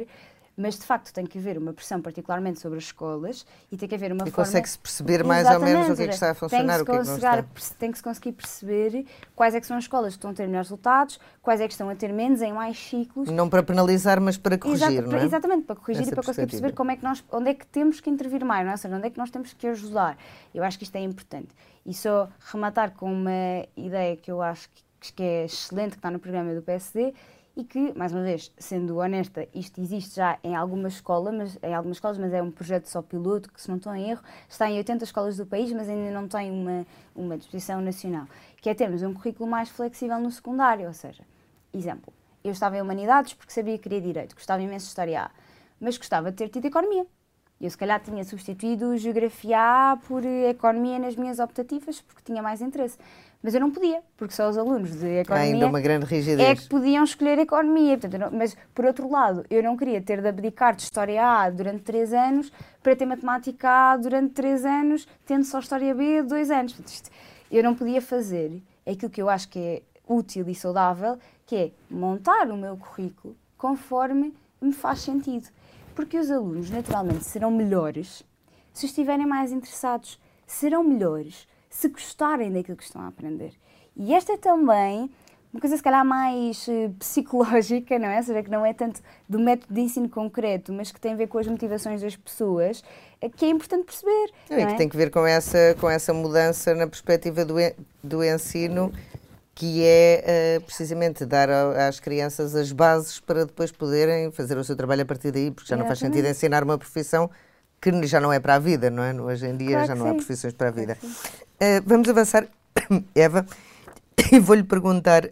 mas de facto tem que haver uma pressão particularmente sobre as escolas e tem que haver uma e forma... consegue-se perceber mais ou menos o que é que está a funcionar, o que é que não está. Tem que se conseguir perceber quais é que são as escolas que estão a ter melhores resultados, quais é que estão a ter menos em mais ciclos. Não para penalizar, mas para corrigir, não é? Exatamente, para corrigir e para conseguir perceber como é que onde é que temos que intervir mais, não é? Ou seja, onde é que nós temos que ajudar. Eu acho que isto é importante. E só rematar com uma ideia que eu acho que é excelente, que está no programa do PSD, e que, mais uma vez, sendo honesta, isto existe já em algumas escolas, mas é um projeto só piloto, que se não estou em erro, está em 80 escolas do país, mas ainda não tem uma disposição nacional, que é termos um currículo mais flexível no secundário, ou seja, exemplo, eu estava em Humanidades porque sabia que queria Direito, gostava imenso de História A, mas gostava de ter tido Economia. Eu, se calhar, tinha substituído Geografia A por Economia nas minhas optativas, porque tinha mais interesse. Mas eu não podia, porque só os alunos de Economia ainda uma grande rigidez. É que podiam escolher Economia. Portanto, mas, por outro lado, eu não queria ter de abdicar de História A durante 3 anos para ter Matemática A durante 3 anos, tendo só História B 2 anos. Portanto, eu não podia fazer aquilo que eu acho que é útil e saudável, que é montar o meu currículo conforme me faz sentido. Porque os alunos, naturalmente, serão melhores se estiverem mais interessados, serão melhores se gostarem daquilo que estão a aprender. E esta é também uma coisa, se calhar, mais psicológica, não é? Ou seja, que não é tanto do método de ensino concreto, mas que tem a ver com as motivações das pessoas, que é importante perceber. E que tem que ver com essa mudança na perspectiva do ensino, que é precisamente dar às crianças as bases para depois poderem fazer o seu trabalho a partir daí, porque já não faz sentido ensinar uma profissão que já não é para a vida, não é? Hoje em dia já não há profissões para a vida. Vamos avançar, Eva, e vou-lhe perguntar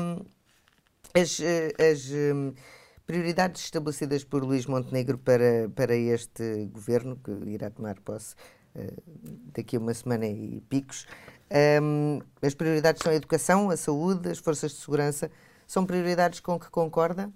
as prioridades estabelecidas por Luís Montenegro para este governo, que irá tomar posse daqui a uma semana e picos. As prioridades são a educação, a saúde, as forças de segurança. São prioridades com que concorda?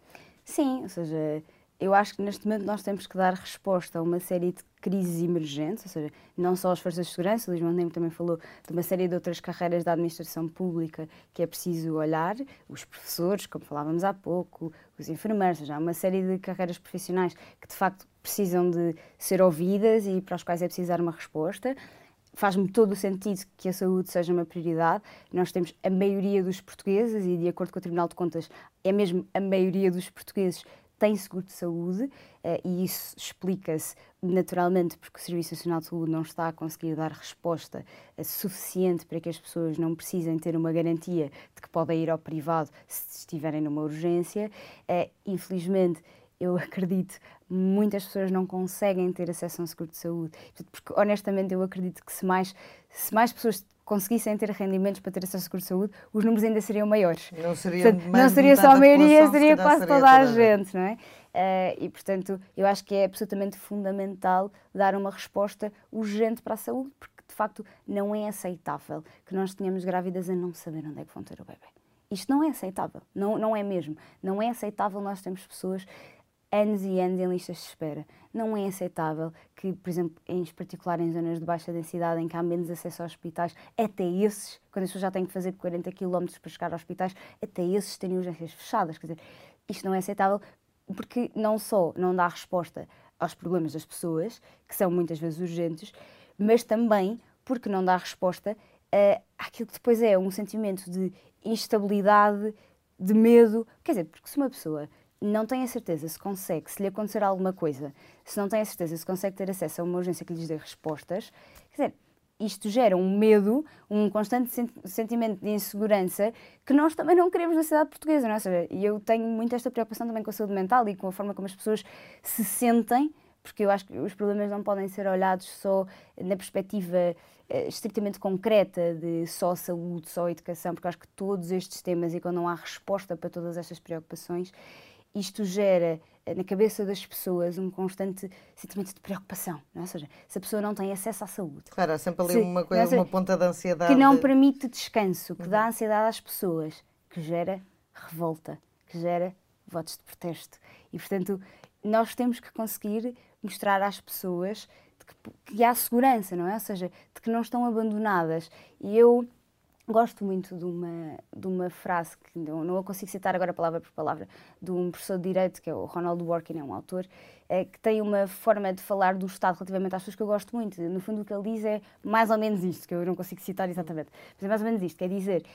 Sim, ou seja, eu acho que neste momento nós temos que dar resposta a uma série de crises emergentes, ou seja, não só as forças de segurança, o Luís Montenegro também falou de uma série de outras carreiras da administração pública que é preciso olhar, os professores, como falávamos há pouco, os enfermeiros, ou seja, há uma série de carreiras profissionais que de facto precisam de ser ouvidas e para as quais é preciso dar uma resposta. Faz-me todo o sentido que a saúde seja uma prioridade. Nós temos a maioria dos portugueses, e de acordo com o Tribunal de Contas, é mesmo a maioria dos portugueses tem seguro de saúde, e isso explica-se naturalmente porque o Serviço Nacional de Saúde não está a conseguir dar resposta suficiente para que as pessoas não precisem ter uma garantia de que podem ir ao privado se estiverem numa urgência. Infelizmente, eu acredito, muitas pessoas não conseguem ter acesso a um seguro de saúde, porque honestamente eu acredito que se mais pessoas conseguissem ter rendimentos para ter acesso ao seguro de saúde, os números ainda seriam maiores. Não seria só a maioria, seria quase toda a gente, não é? E, portanto, eu acho que é absolutamente fundamental dar uma resposta urgente para a saúde, porque, de facto, não é aceitável que nós tenhamos grávidas a não saber onde é que vão ter o bebê. Isto não é aceitável, não é mesmo. Não é aceitável nós termos pessoas anos e anos em listas de espera. Não é aceitável que, por exemplo, em particular em zonas de baixa densidade, em que há menos acesso a hospitais, até esses, quando as pessoas já têm que fazer 40 km para chegar a hospitais, até esses têm urgências fechadas. Quer dizer, isto não é aceitável porque não só não dá resposta aos problemas das pessoas, que são muitas vezes urgentes, mas também porque não dá resposta àquilo que depois é um sentimento de instabilidade, de medo. Quer dizer, porque se uma pessoa não tem a certeza se consegue, se lhe acontecer alguma coisa, se não tem a certeza se consegue ter acesso a uma urgência que lhes dê respostas, quer dizer, isto gera um medo, um constante sentimento de insegurança que nós também não queremos na sociedade portuguesa, não é? Ou seja, e eu tenho muito esta preocupação também com a saúde mental e com a forma como as pessoas se sentem, porque eu acho que os problemas não podem ser olhados só na perspectiva estritamente concreta de só saúde, só educação, porque eu acho que todos estes temas, e quando não há resposta para todas estas preocupações, isto gera na cabeça das pessoas um constante sentimento de preocupação, não é? Ou seja, se a pessoa não tem acesso à saúde. Claro, há sempre ali uma coisa, uma ponta de ansiedade. Que não permite descanso, que dá ansiedade às pessoas, que gera revolta, que gera votos de protesto. E, portanto, nós temos que conseguir mostrar às pessoas que há segurança, não é? Ou seja, de que não estão abandonadas. E eu Gosto muito de uma frase, que não a consigo citar agora palavra por palavra, de um professor de Direito, que é o Ronald Dworkin, é um autor, que tem uma forma de falar do Estado relativamente às pessoas que eu gosto muito. No fundo, o que ele diz é mais ou menos isto, que eu não consigo citar exatamente, mas é mais ou menos isto, quer dizer,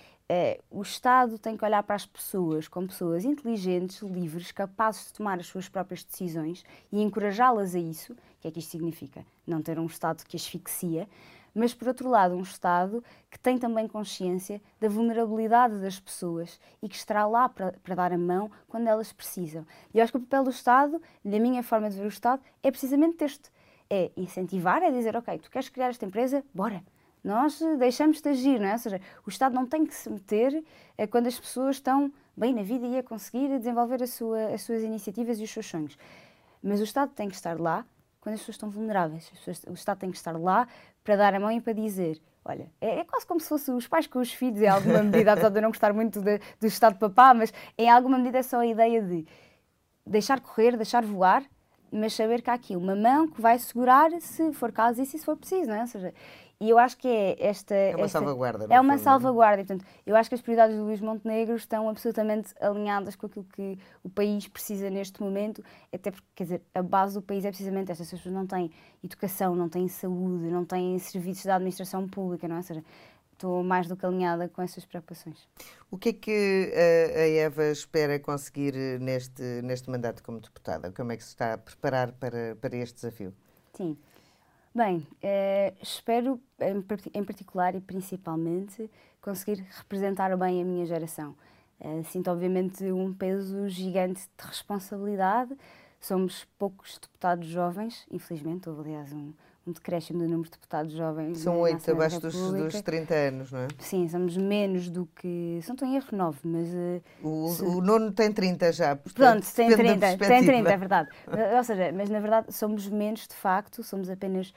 o Estado tem que olhar para as pessoas como pessoas inteligentes, livres, capazes de tomar as suas próprias decisões e encorajá-las a isso. O que é que isto significa? Não ter um Estado que asfixia, mas, por outro lado, um Estado que tem também consciência da vulnerabilidade das pessoas e que estará lá para dar a mão quando elas precisam. E eu acho que o papel do Estado, na minha forma de ver o Estado, é precisamente este. É incentivar, é dizer, ok, tu queres criar esta empresa? Bora! Nós deixamos-te agir, não é? Ou seja, o Estado não tem que se meter quando as pessoas estão bem na vida e a conseguir desenvolver as suas iniciativas e os seus sonhos. Mas o Estado tem que estar lá quando as pessoas estão vulneráveis. O Estado tem que estar lá para dar a mão e para dizer, olha, é quase como se fossem os pais com os filhos, em alguma medida, apesar de eu não gostar muito do Estado de papá, mas em alguma medida é só a ideia de deixar correr, deixar voar, mas saber que há aqui uma mão que vai segurar se for caso e se for preciso, não é? Ou seja, e eu acho que é esta... É uma salvaguarda. É uma salvaguarda. E, portanto, eu acho que as prioridades do Luís Montenegro estão absolutamente alinhadas com aquilo que o país precisa neste momento, até porque, quer dizer, a base do país é precisamente esta. As pessoas não têm educação, não têm saúde, não têm serviços da administração pública, não é? Ou seja, estou mais do que alinhada com essas preocupações. O que é que a Eva espera conseguir neste mandato como deputada? Como é que se está a preparar para este desafio? Sim. Bem, espero, em particular e principalmente, conseguir representar bem a minha geração. Sinto, obviamente, um peso gigante de responsabilidade. Somos poucos deputados jovens, infelizmente, houve, aliás, um decréscimo do número de deputados jovens. São 8, abaixo dos 30 anos, não é? Sim, somos menos do que... Se não estou em erro, 9, mas... O nono tem 30 já, portanto, pronto, tem 30, é verdade. Ou seja, mas na verdade somos menos, de facto, somos apenas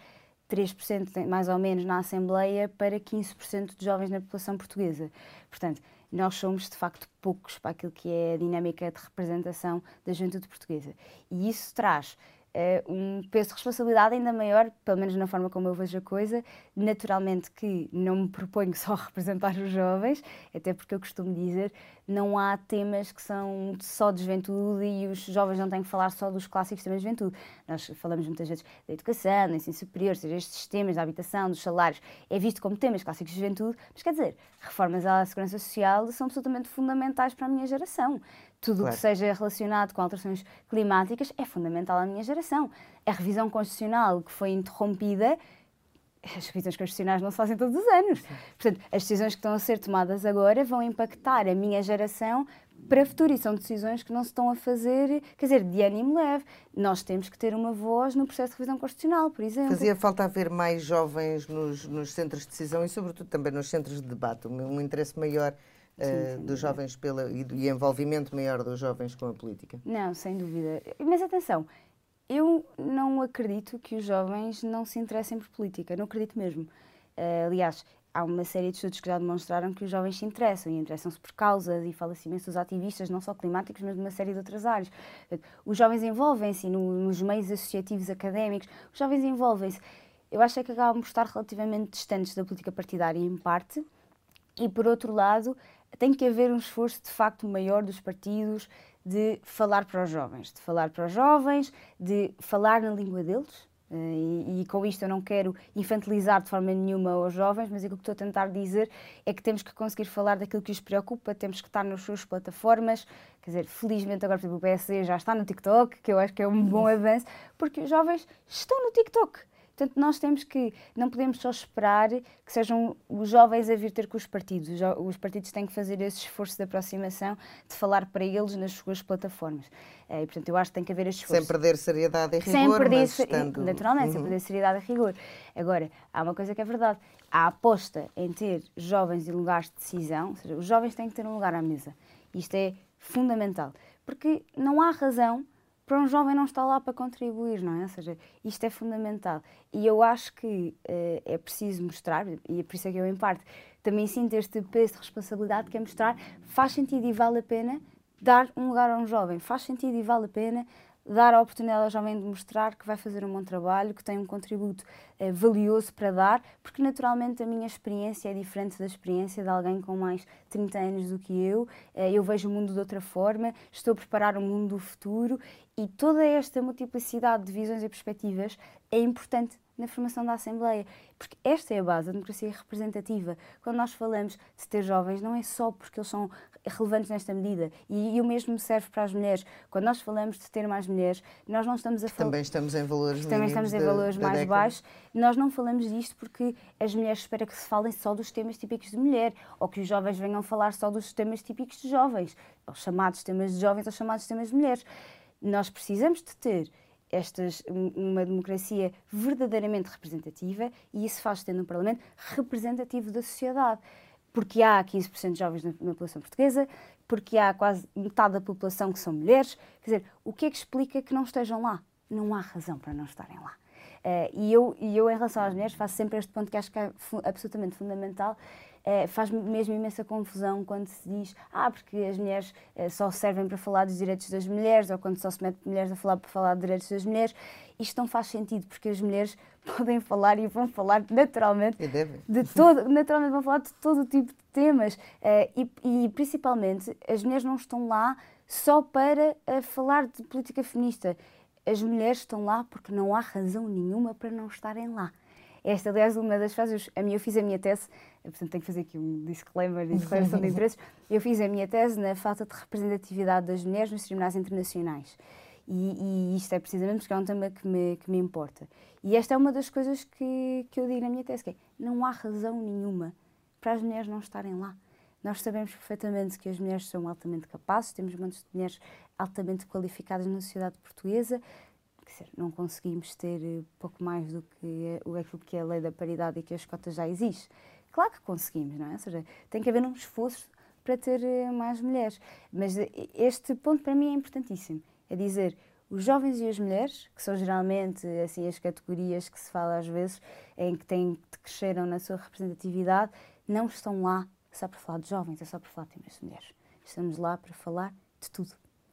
3%, mais ou menos, na Assembleia para 15% de jovens na população portuguesa. Portanto, nós somos, de facto, poucos para aquilo que é a dinâmica de representação da juventude portuguesa. E isso traz um peso de responsabilidade ainda maior, pelo menos na forma como eu vejo a coisa. Naturalmente que não me proponho só representar os jovens, até porque eu costumo dizer, não há temas que são só de juventude e os jovens não têm que falar só dos clássicos temas de juventude. Nós falamos muitas vezes da educação, do ensino superior, seja estes temas da habitação, dos salários, é visto como temas clássicos de juventude, mas quer dizer, reformas à segurança social são absolutamente fundamentais para a minha geração. Tudo o que seja relacionado com alterações climáticas é fundamental à minha geração. A revisão constitucional que foi interrompida, as revisões constitucionais não se fazem todos os anos. Sim. Portanto, as decisões que estão a ser tomadas agora vão impactar a minha geração para o futuro e são decisões que não se estão a fazer, quer dizer, de ânimo leve. Nós temos que ter uma voz no processo de revisão constitucional, por exemplo. Fazia falta haver mais jovens nos centros de decisão e, sobretudo, também nos centros de debate, um interesse maior dos jovens e envolvimento maior dos jovens com a política. Não, sem dúvida. Mas atenção, eu não acredito que os jovens não se interessem por política, não acredito mesmo. Aliás, há uma série de estudos que já demonstraram que os jovens se interessam e interessam-se por causas e fala-se imenso dos ativistas, não só climáticos, mas de uma série de outras áreas. Os jovens envolvem-se nos meios associativos académicos, os jovens envolvem-se. Eu acho que acabam por estar relativamente distantes da política partidária em parte e, por outro lado, tem que haver um esforço de facto maior dos partidos de falar para os jovens, de falar na língua deles. E com isto eu não quero infantilizar de forma nenhuma os jovens, mas aquilo que estou a tentar dizer é que temos que conseguir falar daquilo que os preocupa, temos que estar nas suas plataformas. Quer dizer, felizmente agora, por exemplo, o PSD já está no TikTok, que eu acho que é um bom avanço, porque os jovens estão no TikTok. Portanto, nós não podemos só esperar que sejam os jovens a vir ter com os partidos. Os partidos têm que fazer esse esforço de aproximação, de falar para eles nas suas plataformas. E, portanto, eu acho que tem que haver esse esforço. Sem perder seriedade e rigor, naturalmente, sem perder seriedade e rigor. Agora, há uma coisa que é verdade. A aposta em ter jovens em lugares de decisão, ou seja, os jovens têm que ter um lugar à mesa. Isto é fundamental. Porque não há razão para um jovem não estar lá para contribuir, não é? Ou seja, isto é fundamental. E eu acho que é preciso mostrar, e é por isso é que eu, em parte, também sinto este peso de responsabilidade, que é mostrar faz sentido e vale a pena dar um lugar a um jovem, faz sentido e vale a pena dar a oportunidade ao jovem de mostrar que vai fazer um bom trabalho, que tem um contributo valioso para dar, porque naturalmente a minha experiência é diferente da experiência de alguém com mais 30 anos do que eu vejo o mundo de outra forma, estou a preparar o mundo do futuro e toda esta multiplicidade de visões e perspectivas é importante na formação da Assembleia, porque esta é a base da democracia representativa. Quando nós falamos de ter jovens, não é só porque eles são relevantes nesta medida, e o mesmo serve para as mulheres. Quando nós falamos de ter mais mulheres, nós não estamos a falar... Também estamos em valores Também estamos em valores mais baixos. Nós não falamos disto porque as mulheres esperam que se falem só dos temas típicos de mulher, ou que os jovens venham falar só dos temas típicos de jovens, ou chamados temas de jovens ou chamados temas de mulheres. Nós precisamos de ter uma democracia verdadeiramente representativa, e isso faz ter no Parlamento representativo da sociedade. Porque há 15% de jovens na população portuguesa, porque há quase metade da população que são mulheres. Quer dizer, o que é que explica que não estejam lá? Não há razão para não estarem lá. E eu, em relação às mulheres, faço sempre este ponto que acho que é absolutamente fundamental. Faz-me mesmo imensa confusão quando se diz porque as mulheres só servem para falar dos direitos das mulheres, ou quando só se mete mulheres a falar para falar de direitos das mulheres. Isto não faz sentido, porque as mulheres podem falar e vão falar naturalmente naturalmente vão falar de todo o tipo de temas, e principalmente as mulheres não estão lá só para falar de política feminista. As mulheres estão lá porque não há razão nenhuma para não estarem lá. Esta, aliás, uma das frases, eu fiz a minha tese, portanto tenho que fazer aqui um disclaimer de declaração de interesses, eu fiz a minha tese na falta de representatividade das mulheres nos tribunais internacionais. E isto é precisamente porque é um tema que me importa. E esta é uma das coisas que eu digo na minha tese, que é, não há razão nenhuma para as mulheres não estarem lá. Nós sabemos perfeitamente que as mulheres são altamente capazes, temos montes de mulheres altamente qualificadas na sociedade portuguesa. Quer dizer, não conseguimos ter pouco mais do que aquilo que é a lei da paridade e que as cotas já existe. Claro que conseguimos, não é? Ou seja, tem que haver um esforço para ter mais mulheres. Mas este ponto para mim é importantíssimo. É dizer, os jovens e as mulheres, que são geralmente assim, as categorias que se fala às vezes, em que cresceram na sua representatividade, não estão lá só para falar de jovens, é só para falar de temas de mulheres. Estamos lá para falar de tudo.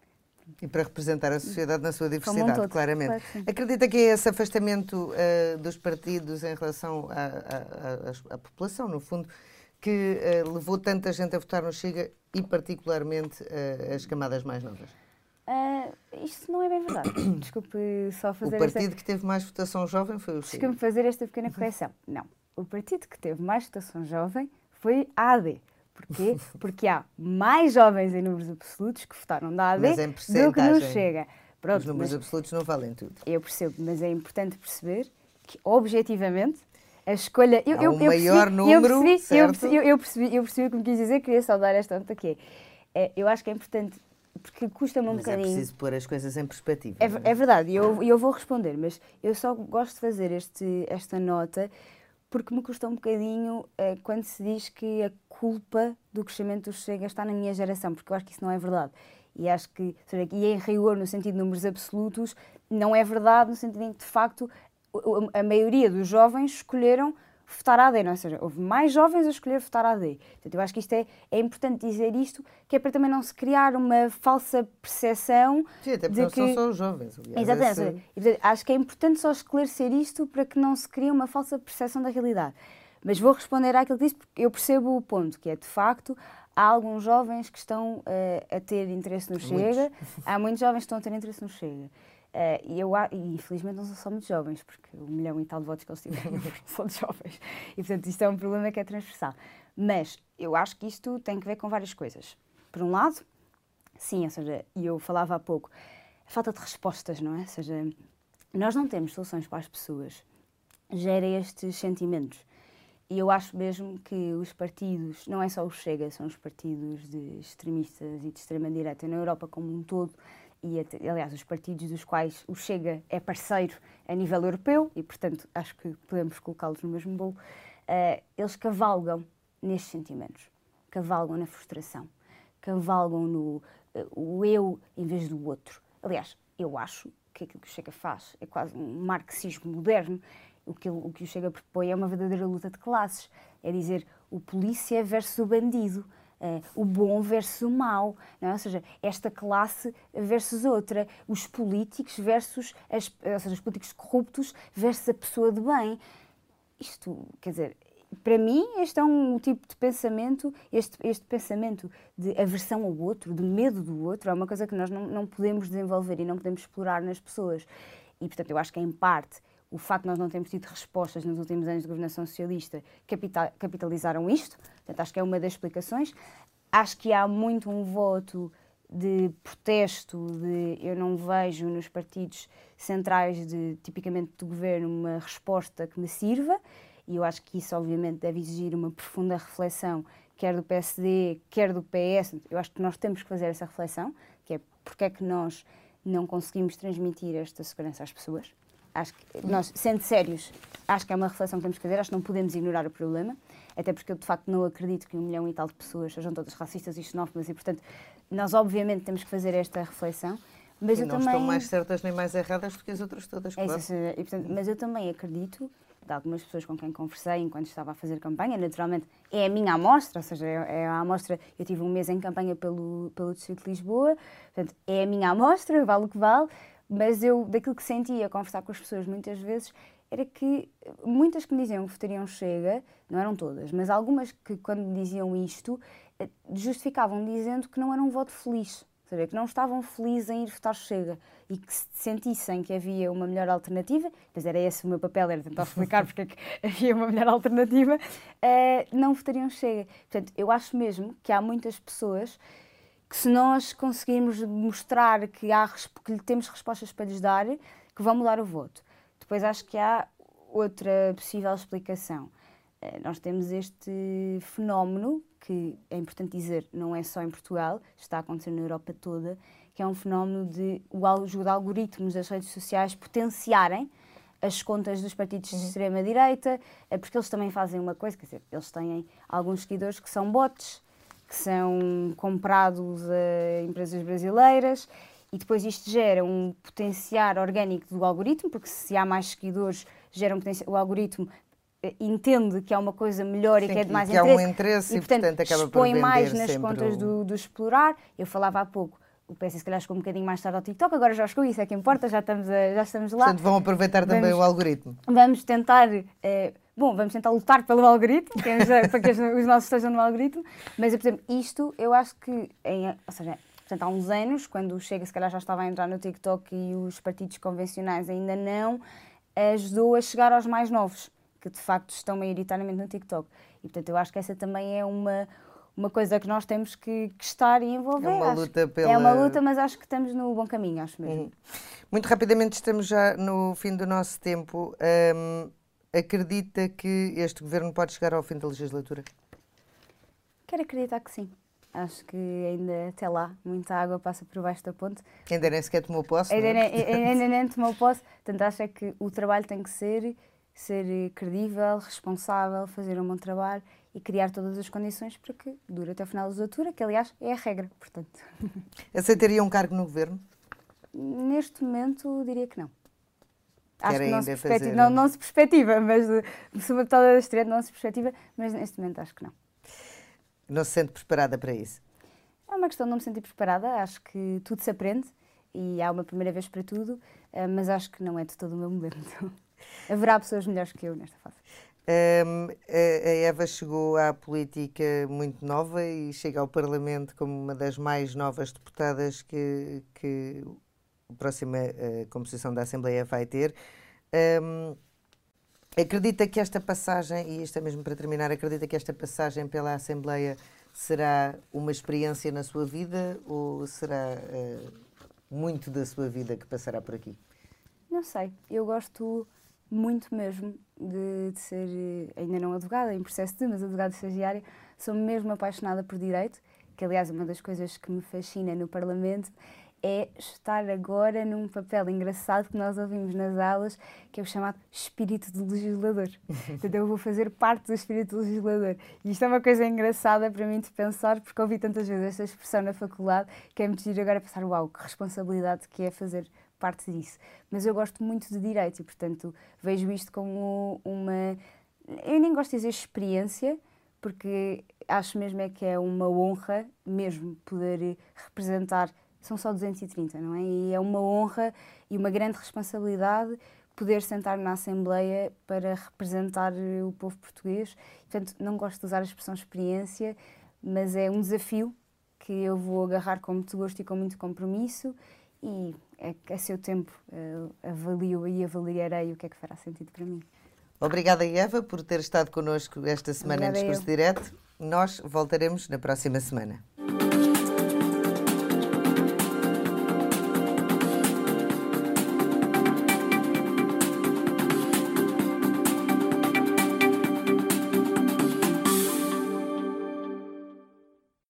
E para representar a sociedade na sua diversidade, claramente. Claro. Acredita que é esse afastamento dos partidos em relação à população, no fundo, que levou tanta gente a votar no Chega e, particularmente, as camadas mais novas? Isto não é bem verdade. Desculpe só fazer O partido que teve mais votação jovem foi o Chega. Desculpe fazer esta pequena correção. Não. O partido que teve mais votação jovem foi a AD. Porquê? Porque há mais jovens em números absolutos que votaram da AD do que no Chega. Pronto, os números absolutos não valem tudo. Eu percebo, mas é importante perceber que, objetivamente, a escolha... Há um maior número, certo? Eu percebi o que me quis dizer, queria só dar esta nota que eu acho que é importante, porque custa-me um bocadinho... Mas é preciso pôr as coisas em perspectiva. É verdade, e eu vou responder, mas eu só gosto de fazer esta nota porque me custa um bocadinho quando se diz que a culpa do crescimento do Chega está na minha geração, porque eu acho que isso não é verdade. E acho que, e em rigor, no sentido de números absolutos, não é verdade, no sentido em que, de facto, a maioria dos jovens escolheram votar AD, não é? Ou seja, houve mais jovens a escolher votar AD. Portanto, eu acho que isto é importante dizer isto, que é para também não se criar uma falsa percepção. Sim, até porque de não que... são só os jovens. Aliás, exatamente. E, portanto, acho que é importante só esclarecer isto para que não se crie uma falsa percepção da realidade. Mas vou responder àquilo que disse, porque eu percebo o ponto, que é, de facto, há alguns jovens que estão a ter interesse no Chega. Há muitos jovens que estão a ter interesse no Chega. E infelizmente não são só muito jovens, porque 1 milhão e tal de votos que eles tiveram não são de jovens. E, portanto, isto é um problema que é transversal. Mas eu acho que isto tem que ver com várias coisas. Por um lado, sim, ou seja, e eu falava há pouco, a falta de respostas, não é? Ou seja, nós não temos soluções para as pessoas, gera estes sentimentos. E eu acho mesmo que os partidos, não é só o Chega, são os partidos de extremistas e de extrema-direita na Europa como um todo, e aliás os partidos dos quais o Chega é parceiro a nível europeu, e portanto acho que podemos colocá-los no mesmo bolo, eles cavalgam nestes sentimentos, cavalgam na frustração, cavalgam no o eu em vez do outro. Aliás, eu acho que aquilo que o Chega faz é quase um marxismo moderno. O que o Chega propõe é uma verdadeira luta de classes. É dizer, o polícia versus o bandido. o bom versus o mau, não é? Ou seja, esta classe versus outra, os políticos versus, ou seja, os políticos corruptos versus a pessoa de bem. Isto, quer dizer, para mim, este é um tipo de pensamento, este pensamento de aversão ao outro, de medo do outro, é uma coisa que nós não podemos desenvolver e não podemos explorar nas pessoas. E, portanto, eu acho que, em parte, o facto de nós não termos tido respostas nos últimos anos de governação socialista capitalizaram isto. Portanto, acho que é uma das explicações. Acho que há muito um voto de protesto, eu não vejo nos partidos centrais, tipicamente do governo, uma resposta que me sirva, e eu acho que isso, obviamente, deve exigir uma profunda reflexão, quer do PSD, quer do PS. Eu acho que nós temos que fazer essa reflexão, que é porque é que nós não conseguimos transmitir esta segurança às pessoas. Acho que nós, sendo sérios, acho que é uma reflexão que temos que fazer, acho que não podemos ignorar o problema, até porque eu, de facto, não acredito que 1 milhão e tal de pessoas sejam todas racistas e xenófobas e, portanto, nós, obviamente, temos que fazer esta reflexão. Mas e eu não também... estão mais certas nem mais erradas do que as outras todas, claro. E, portanto, mas eu também acredito, de algumas pessoas com quem conversei enquanto estava a fazer campanha, naturalmente é a minha amostra, ou seja, é a amostra, eu tive um mês em campanha pelo Distrito de Lisboa, portanto, é a minha amostra, vale o que vale, mas eu, daquilo que sentia a conversar com as pessoas muitas vezes, era que muitas que me diziam que votariam Chega, não eram todas, mas algumas que, quando me diziam isto, justificavam dizendo que não era um voto feliz. Ou seja, que não estavam felizes em ir votar Chega e que se sentissem que havia uma melhor alternativa, pois era esse o meu papel, era tentar explicar porque é que havia uma melhor alternativa, não votariam Chega. Portanto, eu acho mesmo que há muitas pessoas que, se nós conseguirmos mostrar que lhe temos respostas para lhes dar, que vão mudar o voto. Depois acho que há outra possível explicação. Nós temos este fenómeno, que é importante dizer, não é só em Portugal, está a acontecer na Europa toda, que é um fenómeno de os algoritmos das redes sociais potenciarem as contas dos partidos de extrema-direita, porque eles também fazem uma coisa, quer dizer, eles têm alguns seguidores que são bots, que são comprados a empresas brasileiras, e depois isto gera um potenciar orgânico do algoritmo, porque se há mais seguidores, o algoritmo entende que é uma coisa melhor. Sim, e que é de mais interesse. Que há um interesse e, portanto, acaba por vender mais nas contas do explorar. Eu falava há pouco, o PS se calhar chegou um bocadinho mais tarde ao TikTok, agora já chegou, isso é que importa, já estamos lá. Portanto, vão aproveitar também o algoritmo. Vamos tentar... vamos tentar lutar pelo algoritmo, para que os nossos estejam no algoritmo, mas, por exemplo, isto eu acho que, ou seja, portanto, há uns anos, quando o Chega se calhar já estava a entrar no TikTok e os partidos convencionais ainda não, ajudou a chegar aos mais novos, que de facto estão maioritariamente no TikTok. E, portanto, eu acho que essa também é uma coisa que nós temos que estar e envolver. É uma luta, mas acho que estamos no bom caminho, acho mesmo. Muito rapidamente, estamos já no fim do nosso tempo. Acredita que este governo pode chegar ao fim da legislatura? Quero acreditar que sim. Acho que ainda até lá muita água passa por baixo da ponte. Ainda nem sequer tomou posse, não é? Ainda nem tomou posse. Portanto, acho que o trabalho tem que ser credível, responsável, fazer um bom trabalho e criar todas as condições para que dure até o final da legislatura, que aliás é a regra, portanto. Aceitaria um cargo no governo? Neste momento diria que não. Acho que não se perspectiva, mas se uma deputada da extrema não se perspectiva, mas neste momento acho que não. Não se sente preparada para isso? É uma questão de não me sentir preparada, acho que tudo se aprende e há uma primeira vez para tudo, mas acho que não é de todo o meu momento. Haverá pessoas melhores que eu nesta fase. A Eva chegou à política muito nova e chega ao Parlamento como uma das mais novas deputadas que a próxima composição da Assembleia vai ter. Acredita que esta passagem, e isto é mesmo para terminar, acredita que esta passagem pela Assembleia será uma experiência na sua vida ou será muito da sua vida que passará por aqui? Não sei, eu gosto muito mesmo de ser, ainda não advogada, em processo mas advogada estagiária, sou mesmo apaixonada por direito, que aliás uma das coisas que me fascina no Parlamento é estar agora num papel engraçado que nós ouvimos nas aulas, que é o chamado espírito do legislador. Portanto, eu vou fazer parte do espírito do legislador. E isto é uma coisa engraçada para mim de pensar, porque ouvi tantas vezes esta expressão na faculdade, que é muito giro agora pensar, uau, que responsabilidade que é fazer parte disso. Mas eu gosto muito de direito e, portanto, vejo isto como uma... Eu nem gosto de dizer experiência, porque acho mesmo é que é uma honra mesmo poder representar, são só 230, não é? E é uma honra e uma grande responsabilidade poder sentar na Assembleia para representar o povo português. Portanto, não gosto de usar a expressão experiência, mas é um desafio que eu vou agarrar com muito gosto e com muito compromisso, e a seu tempo avalio e avaliarei o que é que fará sentido para mim. Obrigada, Eva, por ter estado connosco esta semana em Obrigada Discurso Direto. Nós voltaremos na próxima semana.